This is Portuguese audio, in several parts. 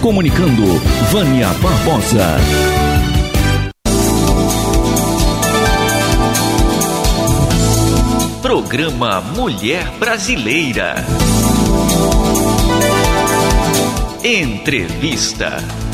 Comunicando, Vânia Barbosa. Programa Mulher Brasileira. Entrevista.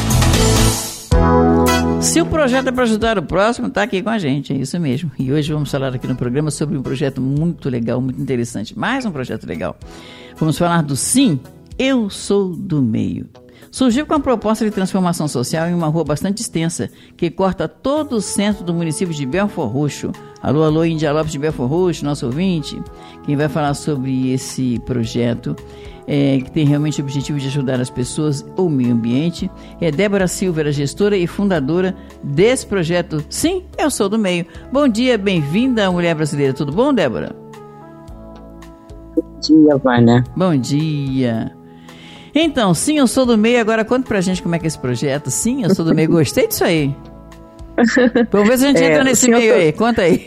Se o projeto é para ajudar o próximo, está aqui com a gente, é isso mesmo. E hoje vamos falar aqui no programa sobre um projeto muito legal, muito interessante. Mais um projeto legal. Vamos falar do Sim, Eu Sou do Meio. Surgiu com a proposta de transformação social em uma rua bastante extensa, que corta todo o centro do município de Belfor Roxo. Alô, alô, Índia Lopes de Belfor Roxo, nosso ouvinte. Quem vai falar sobre esse projeto, que tem realmente o objetivo de ajudar as pessoas ou o meio ambiente, é Débora Silveira, gestora e fundadora desse projeto Sim, Eu Sou do Meio. Bom dia, bem-vinda à Mulher Brasileira. Tudo bom, Débora? Bom dia, Vânia. Bom dia. Então, Sim, Eu Sou do Meio. Agora conta pra gente como é que é esse projeto. Sim, Eu Sou do Meio. Gostei disso aí. Vamos ver se a gente entra nesse meio aí. Conta aí.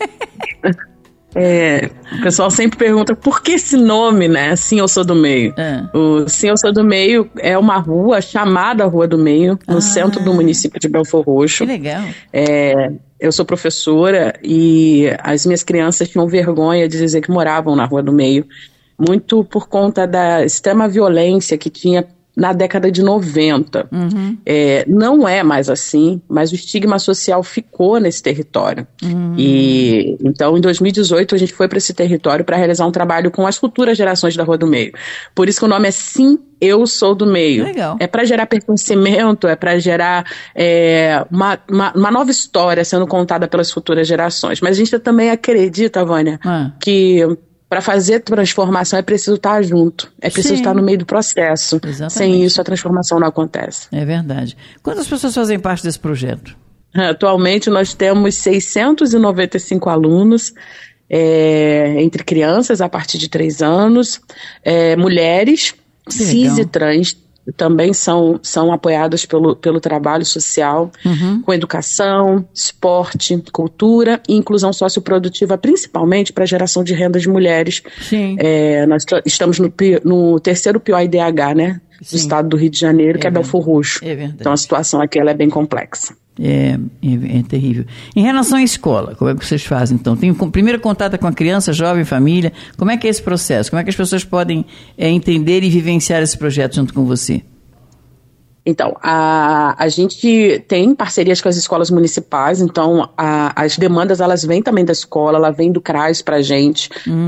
O pessoal sempre pergunta por que esse nome, né? Sim, Eu Sou do Meio. O Sim, Eu Sou do Meio é uma rua chamada Rua do Meio, no centro do município de Belfor Roxo. Que legal. Eu sou professora e as minhas crianças tinham vergonha de dizer que moravam na Rua do Meio, muito por conta da extrema violência que tinha na década de 90. Não é mais assim, mas o estigma social ficou nesse território. E então, em 2018, a gente foi para esse território para realizar um trabalho com as futuras gerações da Rua do Meio. Por isso que o nome é Sim, Eu Sou do Meio. Legal. É para gerar pertencimento, é para gerar uma nova história sendo contada pelas futuras gerações. Mas a gente também acredita, Vânia, que para fazer transformação é preciso estar junto, é preciso estar no meio do processo. Exatamente. Sem isso a transformação não acontece. É verdade. Quantas pessoas fazem parte desse projeto? Atualmente nós temos 695 alunos, entre crianças a partir de 3 anos, mulheres, cis e trans, também são apoiadas pelo trabalho social, com educação, esporte, cultura e inclusão socioprodutiva, principalmente para a geração de renda de mulheres. Sim. Nós estamos no 3º POIDH, né, do estado do Rio de Janeiro, que é Belfor Roxo. É verdade. Então a situação aqui ela é bem complexa. É terrível. Em relação à escola, como é que vocês fazem? Então, tem o primeiro contato com a criança, jovem, família. Como é que é esse processo? Como é que as pessoas podem entender e vivenciar esse projeto junto com você? Então, a gente tem parcerias com as escolas municipais, então as demandas elas vêm também da escola, ela vem do CRAS pra gente.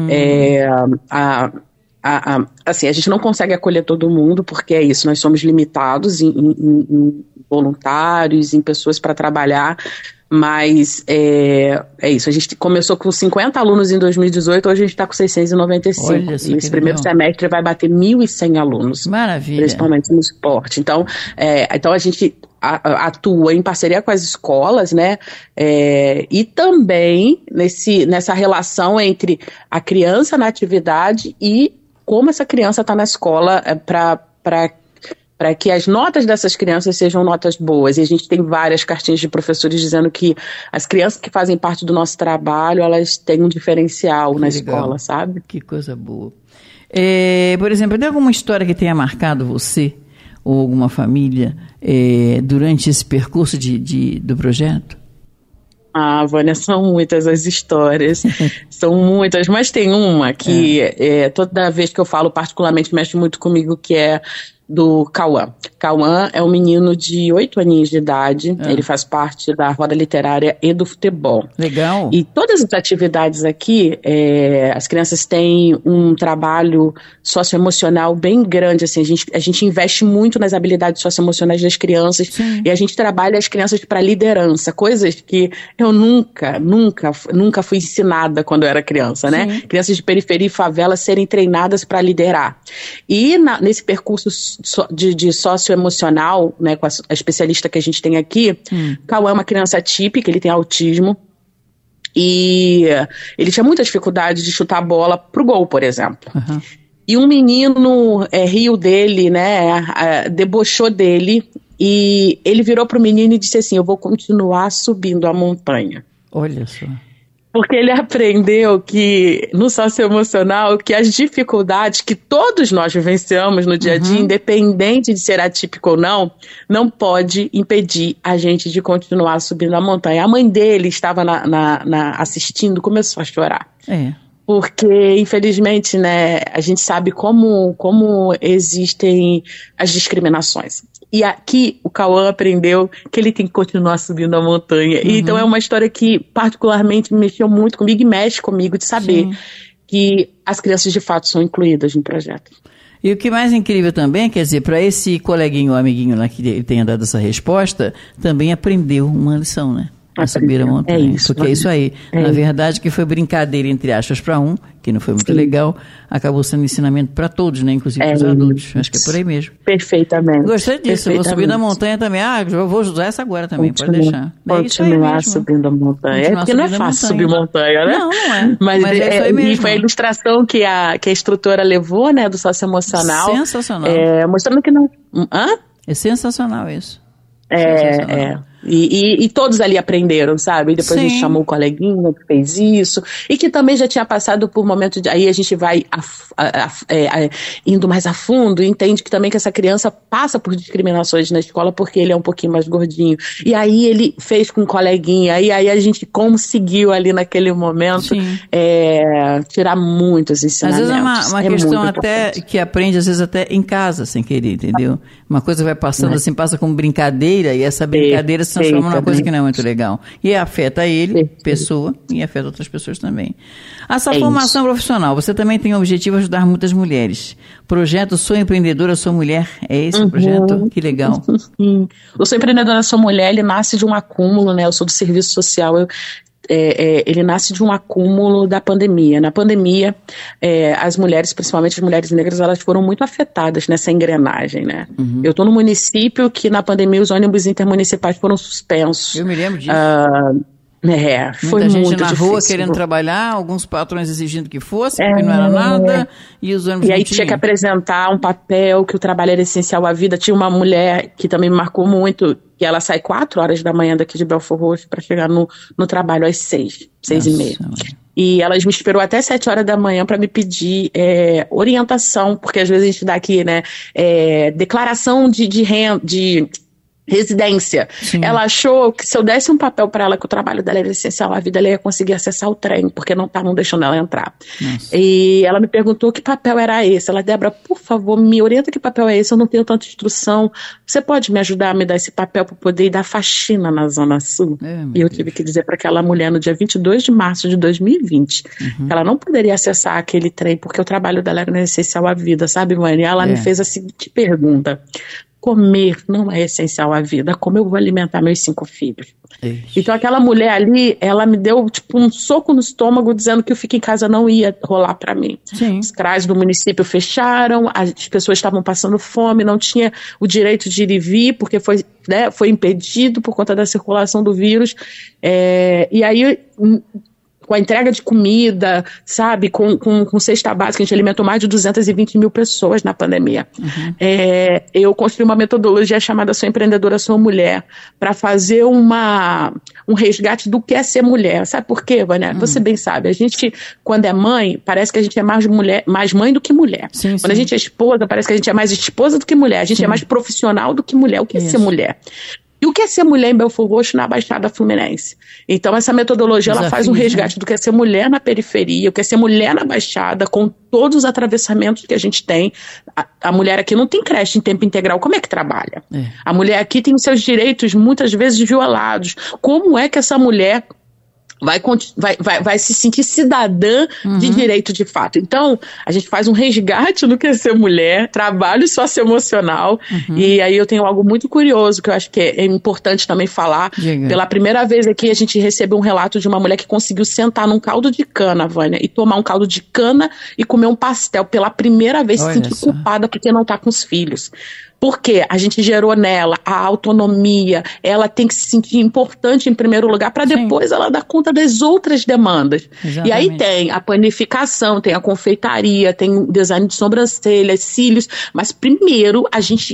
Assim, a gente não consegue acolher todo mundo, porque é isso, nós somos limitados em voluntários, em pessoas para trabalhar, mas é isso, a gente começou com 50 alunos em 2018, hoje a gente está com 695. Olha, e esse primeiro semestre vai bater 1.100 alunos. Maravilha. Principalmente no esporte. Então a gente atua em parceria com as escolas, né? E também nessa relação entre a criança na atividade e como essa criança está na escola para que as notas dessas crianças sejam notas boas. E a gente tem várias cartinhas de professores dizendo que as crianças que fazem parte do nosso trabalho, elas têm um diferencial na escola, sabe? Que coisa boa. Por exemplo, tem alguma história que tenha marcado você ou alguma família durante esse percurso do projeto? Vânia, são muitas as histórias, são muitas, mas tem uma que toda vez que eu falo particularmente mexe muito comigo, que é do Cauã. Cauã é um menino de 8 aninhos de idade, ele faz parte da roda literária e do futebol. Legal. E todas as atividades aqui, as crianças têm um trabalho socioemocional bem grande, assim, a gente investe muito nas habilidades socioemocionais das crianças. Sim. E a gente trabalha as crianças para liderança, coisas que eu nunca fui ensinada quando eu era criança, né? Sim. Crianças de periferia e favela serem treinadas para liderar. E nesse percurso de socioemocional, né, com a especialista que a gente tem aqui, Cauã é uma criança atípica, ele tem autismo, e ele tinha muita dificuldade de chutar a bola pro gol, por exemplo. E um menino riu dele, né, debochou dele, e ele virou pro menino e disse assim: eu vou continuar subindo a montanha. Olha só. Porque ele aprendeu que, no socioemocional, que as dificuldades que todos nós vivenciamos no dia a dia, independente de ser atípico ou não pode impedir a gente de continuar subindo a montanha. A mãe dele estava assistindo, começou a chorar. Porque, infelizmente, né, a gente sabe como existem as discriminações. E aqui o Cauã aprendeu que ele tem que continuar subindo a montanha. Então é uma história que particularmente mexeu muito comigo e mexe comigo de saber que as crianças de fato são incluídas no projeto. E o que mais incrível também, quer dizer, para esse coleguinho ou amiguinho lá que ele tenha dado essa resposta, também aprendeu uma lição, né? A subir a montanha. Porque é isso aí. Na verdade, que foi brincadeira, entre aspas, para um, que não foi muito legal, acabou sendo ensinamento para todos, né? Inclusive os adultos. Acho que é por aí mesmo. Perfeitamente. Gostei disso. Eu vou subir na montanha também. Eu vou usar essa agora também, pode deixar. Continuar subindo a montanha. Porque não é fácil subir montanha, né? Não é. Mas é isso aí mesmo. E foi a ilustração que a instrutora levou, né? Do socioemocional. Sensacional. Mostrando que não... É sensacional isso. E todos ali aprenderam, sabe? E depois a gente chamou o coleguinha que fez isso, e que também já tinha passado por momentos de... Aí a gente vai indo mais a fundo e entende que também que essa criança passa por discriminações na escola porque ele é um pouquinho mais gordinho. E aí ele fez com o coleguinha, e aí a gente conseguiu ali naquele momento tirar muitos ensinamentos. Às vezes é uma questão até que aprende, às vezes até em casa, sem querer, entendeu? Uma coisa vai passando assim, passa como brincadeira, e essa brincadeira se transforma numa coisa que não é muito legal. E afeta ele, pessoa, e afeta outras pessoas também. Essa formação profissional, você também tem o objetivo de ajudar muitas mulheres. Projeto Sou Empreendedora, Sou Mulher, é esse o projeto? Que legal. O Sou Empreendedora, Sou Mulher, ele nasce de um acúmulo, né? Eu sou do serviço social, ele nasce de um acúmulo da pandemia. Na pandemia, as mulheres, principalmente as mulheres negras, elas foram muito afetadas nessa engrenagem, né? Eu estou no município que na pandemia os ônibus intermunicipais foram suspensos. Eu me lembro disso. Foi muita gente muito na difícil. rua querendo trabalhar, alguns patrões exigindo que fosse, porque não era nada, e os ônibus E aí tinha que apresentar um papel que o trabalho era essencial à vida. Tinha uma mulher que também me marcou muito, que ela sai 4 horas da manhã daqui de Belford Roxo para chegar no trabalho às 6h30. E ela me esperou até 7 horas da manhã para me pedir orientação, porque às vezes a gente dá aqui, né, declaração de residência. Ela achou que se eu desse um papel para ela que o trabalho dela era essencial à vida, ela ia conseguir acessar o trem, porque não estavam deixando ela entrar. E ela me perguntou que papel era esse. Ela, Débora, por favor, me orienta que papel é esse, eu não tenho tanta instrução. Você pode me ajudar a me dar esse papel para poder ir dar faxina na Zona Sul? E eu tive que dizer para aquela mulher no dia 22 de março de 2020 que ela não poderia acessar aquele trem, porque o trabalho dela era essencial à vida, sabe, mãe? E ela me fez a seguinte pergunta: comer não é essencial à vida, como eu vou alimentar meus 5 filhos? Então aquela mulher ali, ela me deu tipo um soco no estômago, dizendo que o Fica em Casa não ia rolar para mim. Os CRAs do município fecharam, as pessoas estavam passando fome, não tinha o direito de ir e vir, porque foi impedido por conta da circulação do vírus. E aí, com a entrega de comida, sabe, com cesta básica, a gente alimentou mais de 220 mil pessoas na pandemia. Eu construí uma metodologia chamada Sou Empreendedora, Sou Mulher, para fazer um resgate do que é ser mulher. Sabe por quê, Vânia? Você bem sabe, a gente, quando é mãe, parece que a gente é mais mãe do que mulher. Quando a gente é esposa, parece que a gente é mais esposa do que mulher. A gente é mais profissional do que mulher. O que é ser mulher? E o que é ser mulher em Belford Roxo, na Baixada Fluminense? Então, essa metodologia, ela faz um resgate do que é ser mulher na periferia, o que é ser mulher na Baixada, com todos os atravessamentos que a gente tem. A mulher aqui não tem creche em tempo integral. Como é que trabalha? A mulher aqui tem os seus direitos, muitas vezes, violados. Como é que essa mulher vai se sentir cidadã de direito de fato? Então, a gente faz um resgate no que é ser mulher, trabalho socioemocional, e aí eu tenho algo muito curioso que eu acho que é importante também falar. Pela primeira vez aqui, a gente recebeu um relato de uma mulher que conseguiu sentar num caldo de cana, Vânia, e tomar um caldo de cana e comer um pastel. Pela primeira vez, se sentir culpada porque não tá com os filhos. Porque a gente gerou nela a autonomia, ela tem que se sentir importante em primeiro lugar para depois ela dar conta das outras demandas. E aí tem a panificação, tem a confeitaria, tem o design de sobrancelhas, cílios, mas primeiro a gente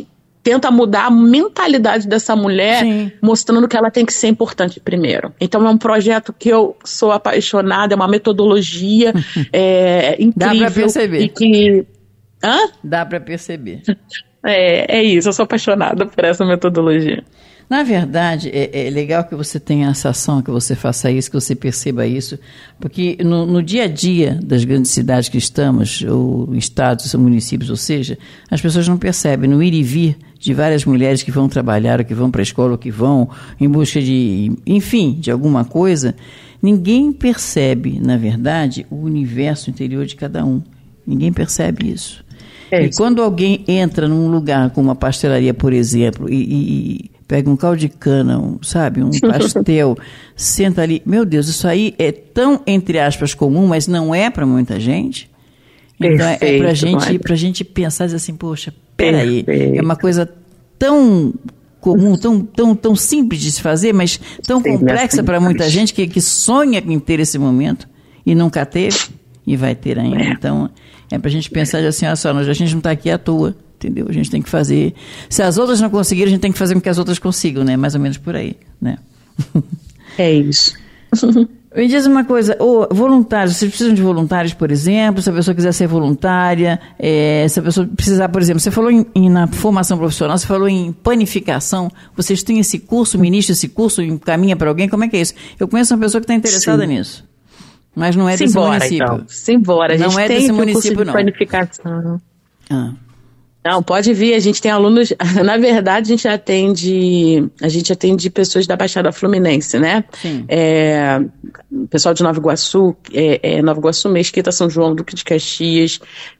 tenta mudar a mentalidade dessa mulher, sim, mostrando que ela tem que ser importante primeiro. Então é um projeto que eu sou apaixonada, é uma metodologia incrível. Dá pra perceber. E que... Hã? Dá pra perceber. É isso, eu sou apaixonada por essa metodologia. Na verdade, é legal que você tenha essa ação, que você faça isso, que você perceba isso, porque no dia a dia das grandes cidades que estamos, ou estados, ou municípios, ou seja, as pessoas não percebem, no ir e vir de várias mulheres que vão trabalhar, ou que vão para a escola, ou que vão em busca de, enfim, de alguma coisa, ninguém percebe, na verdade, o universo interior de cada um. Ninguém percebe isso. E quando alguém entra num lugar como uma pastelaria, por exemplo, e pega um caldo de cana, um pastel, senta ali, meu Deus, isso aí é tão, entre aspas, comum, mas não é para muita gente. Então é pra gente pensar assim, poxa, peraí, é uma coisa tão comum, tão simples de se fazer, mas tão complexa para muita gente que sonha em ter esse momento e nunca teve e vai ter ainda. Então é pra gente pensar assim, olha só, a gente não está aqui à toa, entendeu? A gente tem que fazer. Se as outras não conseguirem, a gente tem que fazer com que as outras consigam, né? Mais ou menos por aí, né? É isso. Me diz uma coisa, voluntários, vocês precisam de voluntários, por exemplo, se a pessoa quiser ser voluntária, se a pessoa precisar, por exemplo, você falou na formação profissional, você falou em panificação, vocês têm esse curso, ministra esse curso, encaminha para alguém, como é que é isso? Eu conheço uma pessoa que está interessada nisso. Mas não é desse município. Então. Simbora, a gente não é tem desse curso município, de panificação. Não, pode vir, a gente tem alunos, na verdade a gente atende pessoas da Baixada Fluminense, né? Sim. Pessoal de Nova Iguaçu, Nova Iguaçu, Mesquita, São João, Duque de Caxias,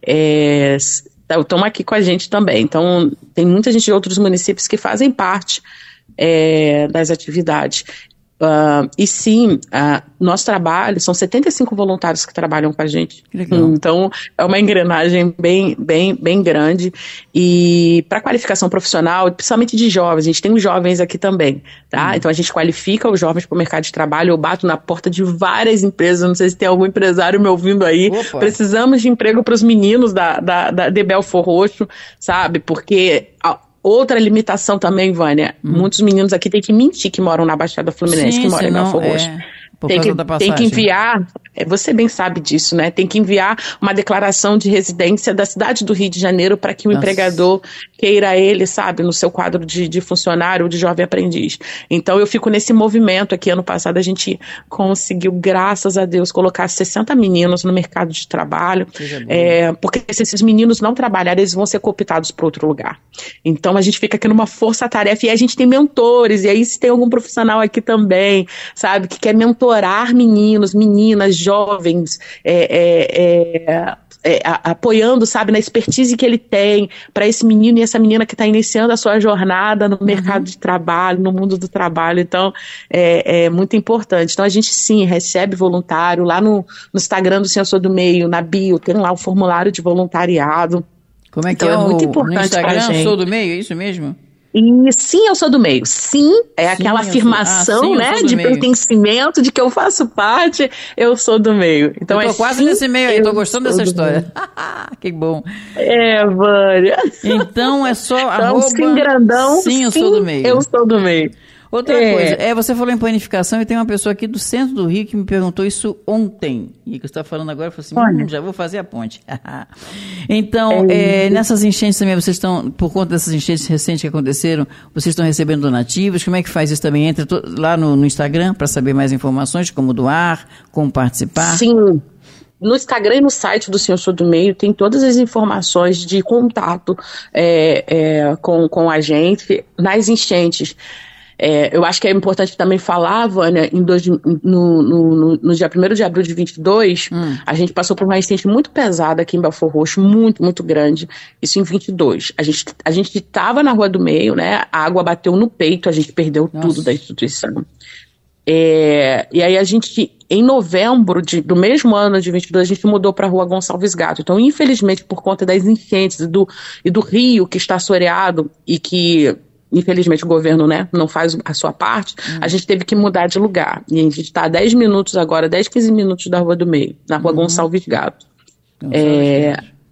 estão aqui com a gente também. Então, tem muita gente de outros municípios que fazem parte das atividades. E sim, nosso trabalho, são 75 voluntários que trabalham com a gente. Legal. Então, é uma engrenagem bem grande. E para qualificação profissional, principalmente de jovens, a gente tem os jovens aqui também, tá? Então, a gente qualifica os jovens para o mercado de trabalho. Eu bato na porta de várias empresas, não sei se tem algum empresário me ouvindo aí. Opa. Precisamos de emprego para os meninos de Belfor Roxo, sabe? Porque... Outra limitação também, Vânia, muitos meninos aqui têm que mentir que moram na Baixada Fluminense, que moram em Belfor Roxo. Tem que enviar, você bem sabe disso, né? Tem que enviar uma declaração de residência da cidade do Rio de Janeiro para que o empregador queira ele, sabe, no seu quadro de funcionário ou de jovem aprendiz. Então eu fico nesse movimento aqui. Ano passado a gente conseguiu, graças a Deus, colocar 60 meninos no mercado de trabalho, porque se esses meninos não trabalharem, eles vão ser cooptados para outro lugar. Então a gente fica aqui numa força-tarefa e a gente tem mentores, e aí se tem algum profissional aqui também, sabe, que quer mentorar meninos, meninas, jovens, apoiando, sabe, na expertise que ele tem para esse menino e essa menina que está iniciando a sua jornada no mercado de trabalho, no mundo do trabalho. Então, é muito importante. Então, a gente, sim, recebe voluntário lá no Instagram do Senhor do Meio, na bio, tem lá o formulário de voluntariado. Como é que então, é muito importante no Instagram, gente. Sou do Meio, é isso mesmo? E sim, eu sou do meio. Sim, aquela afirmação, né, de pertencimento, de que eu faço parte, eu sou do meio. Então eu tô quase nesse meio aí, tô gostando dessa história. Que bom. Vânia. Então é só então, sim, grandão. Sim, eu sou do meio. Eu sou do meio. Outra coisa, você falou em panificação e tem uma pessoa aqui do centro do Rio que me perguntou isso ontem. E que você está falando agora, eu falei assim, já vou fazer a ponte. Então, nessas enchentes também, vocês estão, por conta dessas enchentes recentes que aconteceram, vocês estão recebendo donativos? Como é que faz isso também? Entra lá no Instagram para saber mais informações, como doar, como participar? Sim. No Instagram e no site do Senhor Sou do Meio tem todas as informações de contato com a gente nas enchentes. Eu acho que é importante também falar, Vânia, no dia 1º de abril de 22, a gente passou por uma enchente muito pesada aqui em Belfor Roxo, muito, muito grande, isso em 22. A gente estava na Rua do Meio, né, a água bateu no peito, a gente perdeu tudo da instituição. E aí a gente, em novembro do mesmo ano de 22, a gente mudou para a Rua Gonçalves Gato. Então, infelizmente, por conta das enchentes e do rio que está assoreado e que... Infelizmente o governo, né, não faz a sua parte, a gente teve que mudar de lugar. E a gente está a 10 minutos agora, 10, 15 minutos da Rua do Meio, na Rua Gonçalves Gato.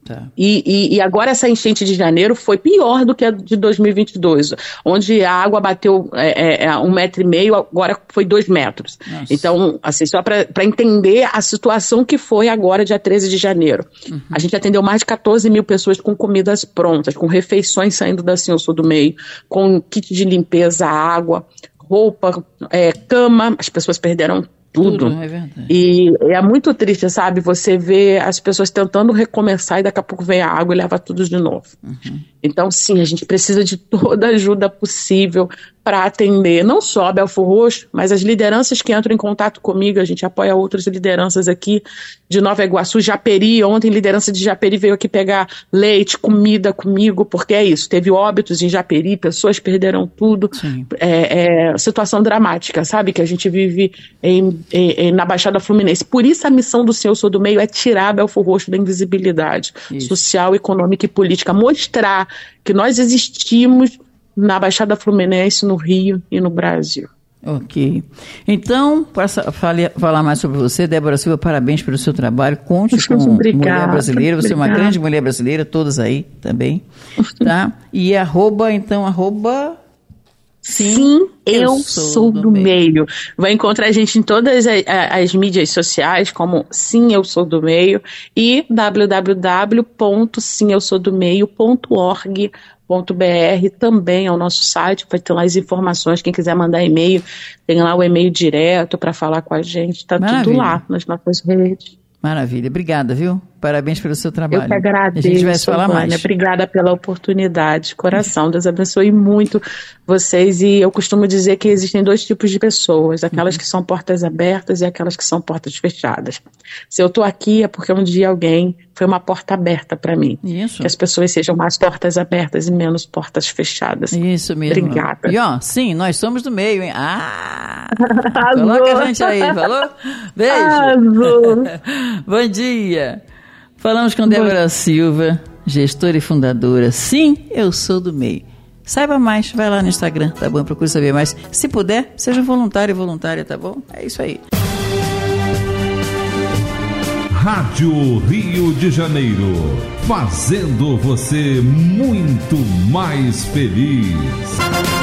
Tá. E agora essa enchente de janeiro foi pior do que a de 2022, onde a água bateu 1,5 metro, agora foi 2 metros. Nossa. Então, assim, só para entender a situação que foi agora, dia 13 de janeiro. Uhum. A gente atendeu mais de 14 mil pessoas com comidas prontas, com refeições saindo da Sim Eu Sou do Meio, com kit de limpeza, água, roupa, cama, as pessoas perderam tudo. É verdade. E é muito triste, sabe? Você vê as pessoas tentando recomeçar e daqui a pouco vem a água e leva tudo de novo. Uhum. Então, sim, a gente precisa de toda a ajuda possível para atender, não só a Belfor Roxo, mas as lideranças que entram em contato comigo. A gente apoia outras lideranças aqui de Nova Iguaçu, Japeri. Ontem, liderança de Japeri veio aqui pegar leite, comida comigo, porque é isso, teve óbitos em Japeri, pessoas perderam tudo. Situação dramática, sabe? Que a gente vive na Baixada Fluminense. Por isso a missão do Sim Eu Sou do Meio é tirar a Belfor Roxo da invisibilidade social, econômica e política, mostrar que nós existimos na Baixada Fluminense, no Rio e no Brasil. Ok. Então, para falar mais sobre você, Débora Silva, parabéns pelo seu trabalho. Conte com Mulher Brasileira. Você é uma grande mulher brasileira, todas aí também. Tá? E arroba... Sim, eu sou do meio. Vai encontrar a gente em todas as mídias sociais, como Sim Eu Sou do Meio, e www.simeussoudomeio.org.br também é o nosso site, vai ter lá as informações, quem quiser mandar e-mail, tem lá o e-mail direto para falar com a gente, tá tudo lá nas nossas redes. Maravilha, obrigada, viu? Parabéns pelo seu trabalho. Eu que agradeço, a gente vai se falar mais. Obrigada pela oportunidade, coração. Deus abençoe muito vocês. E eu costumo dizer que existem 2 tipos de pessoas, aquelas que são portas abertas e aquelas que são portas fechadas. Se eu estou aqui é porque um dia alguém foi uma porta aberta para mim. Isso. Que as pessoas sejam mais portas abertas e menos portas fechadas. Isso mesmo. Obrigada. E sim, nós somos do meio, hein? Coloca a gente aí, falou? Beijo. Bom dia. Falamos com Débora Silva, gestora e fundadora. Sim, eu sou do meio. Saiba mais, vai lá no Instagram, tá bom? Procure saber mais. Se puder, seja voluntário e voluntária, tá bom? É isso aí. Rádio Rio de Janeiro, fazendo você muito mais feliz.